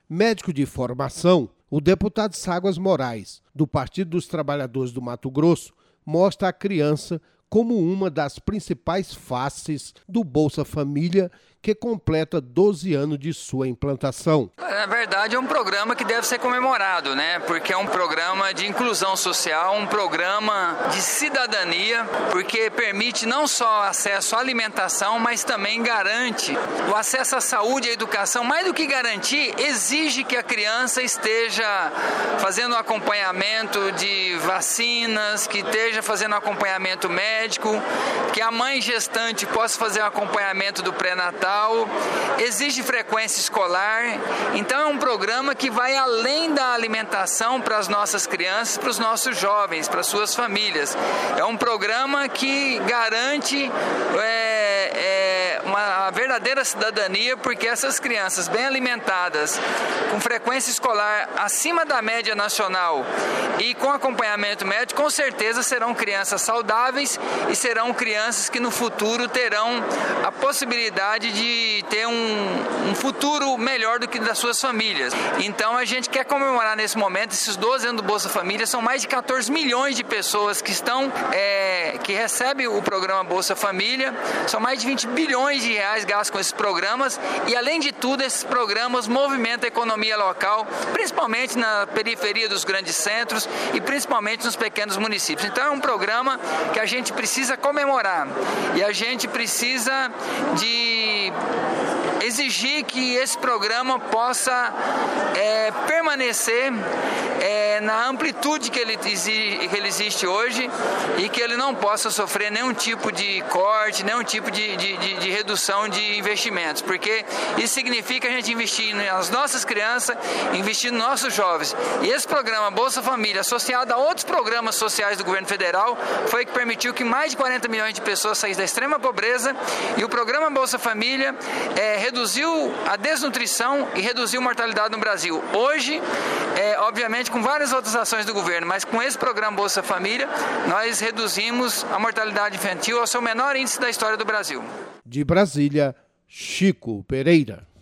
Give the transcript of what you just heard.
Médico de formação, o deputado Ságuas Moraes, do Partido dos Trabalhadores do Mato Grosso, mostra a criança como uma das principais faces do Bolsa Família, que completa 12 anos de sua implantação. Na verdade, é um programa que deve ser comemorado, né? Porque é um programa de inclusão social, um programa de cidadania, porque permite não só acesso à alimentação, mas também garante o acesso à saúde e à educação. Mais do que garantir, exige que a criança esteja fazendo acompanhamento de vacinas, que esteja fazendo acompanhamento médico, que a mãe gestante possa fazer um acompanhamento do pré-natal, exige frequência escolar. Então é um programa que vai além da alimentação para as nossas crianças, para os nossos jovens, para as suas famílias. É um programa que garante uma verdadeira cidadania, porque essas crianças bem alimentadas, com frequência escolar acima da média nacional e com acompanhamento médico, com certeza serão crianças saudáveis e serão crianças que no futuro terão a possibilidade de ter um futuro melhor do que das suas famílias. Então a gente quer comemorar nesse momento esses 12 anos do Bolsa Família. São mais de 14 milhões de pessoas que recebem o programa Bolsa Família. São mais de 20 bilhões de reais gastos com esses programas e, além de tudo, esses programas movimentam a economia local, principalmente na periferia dos grandes centros e principalmente nos pequenos municípios. Então é um programa que a gente precisa comemorar e a gente precisa de exigir que esse programa possa permanecer na amplitude que ele existe hoje e que ele não possa sofrer nenhum tipo de corte, nenhum tipo de redução de investimentos, porque isso significa a gente investir nas nossas crianças, investir nos nossos jovens. E esse programa Bolsa Família, associado a outros programas sociais do governo federal, foi o que permitiu que mais de 40 milhões de pessoas saíssem da extrema pobreza, e o programa Bolsa Família reduziu a desnutrição e reduziu a mortalidade no Brasil. Hoje, obviamente, com várias outras ações do governo, mas com esse programa Bolsa Família, nós reduzimos a mortalidade infantil ao seu menor índice da história do Brasil. De Brasília, Chico Pereira.